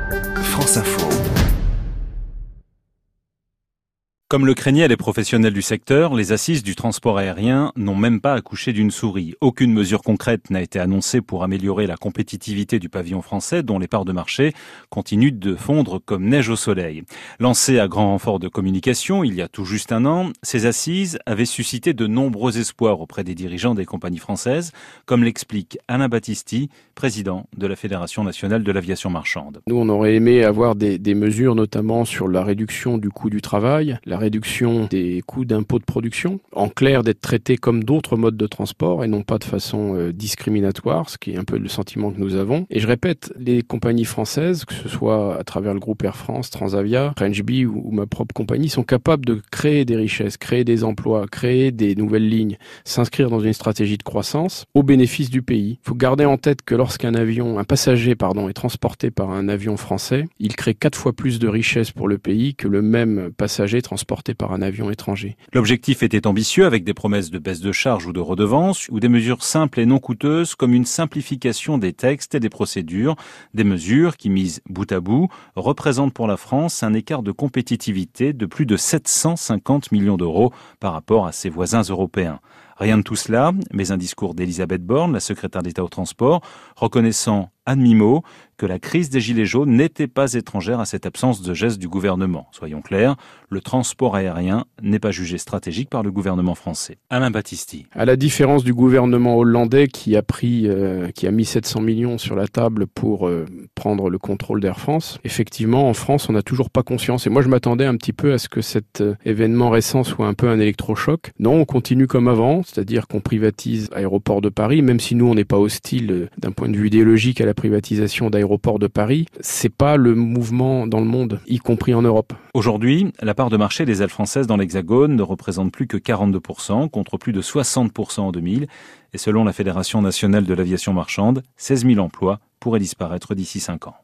France Info. Comme le craignaient les professionnels du secteur, les assises du transport aérien n'ont même pas accouché d'une souris. Aucune mesure concrète n'a été annoncée pour améliorer la compétitivité du pavillon français, dont les parts de marché continuent de fondre comme neige au soleil. Lancées à grand renfort de communication il y a tout juste un an, ces assises avaient suscité de nombreux espoirs auprès des dirigeants des compagnies françaises, comme l'explique Alain Battisti, président de la Fédération nationale de l'aviation marchande. Nous, on aurait aimé avoir des mesures notamment sur la réduction du coût du travail, la réduction des coûts d'impôts de production. En clair, d'être traité comme d'autres modes de transport et non pas de façon discriminatoire, ce qui est un peu le sentiment que nous avons. Et je répète, les compagnies françaises, que ce soit à travers le groupe Air France, Transavia, French Bee ou ma propre compagnie, sont capables de créer des richesses, créer des emplois, créer des nouvelles lignes, s'inscrire dans une stratégie de croissance au bénéfice du pays. Il faut garder en tête que lorsqu'un passager est transporté par un avion français, il crée 4 fois plus de richesses pour le pays que le même passager transporté par un avion étranger. L'objectif était ambitieux avec des promesses de baisse de charges ou de redevances ou des mesures simples et non coûteuses comme une simplification des textes et des procédures, des mesures qui, mises bout à bout, représentent pour la France un écart de compétitivité de plus de 750 millions d'euros par rapport à ses voisins européens. Rien de tout cela, mais un discours d'Elisabeth Borne, la secrétaire d'État au transport, reconnaissant à demi-mot que la crise des gilets jaunes n'était pas étrangère à cette absence de geste du gouvernement. Soyons clairs, le transport aérien n'est pas jugé stratégique par le gouvernement français. Alain Battisti. À la différence du gouvernement hollandais qui a mis 700 millions sur la table pour prendre le contrôle d'Air France, effectivement, en France, on n'a toujours pas conscience. Et moi, je m'attendais un petit peu à ce que cet événement récent soit un peu un électrochoc. Non, on continue comme avant, c'est-à-dire qu'on privatise Aéroport de Paris, même si nous, on n'est pas hostile d'un point de vue idéologique à la privatisation d'Aéroport de Paris. C'est pas le mouvement dans le monde, y compris en Europe. Aujourd'hui, la part de marché des ailes françaises dans l'Hexagone ne représente plus que 42%, contre plus de 60% en 2000. Et selon la Fédération nationale de l'aviation marchande, 16 000 emplois pourraient disparaître d'ici 5 ans.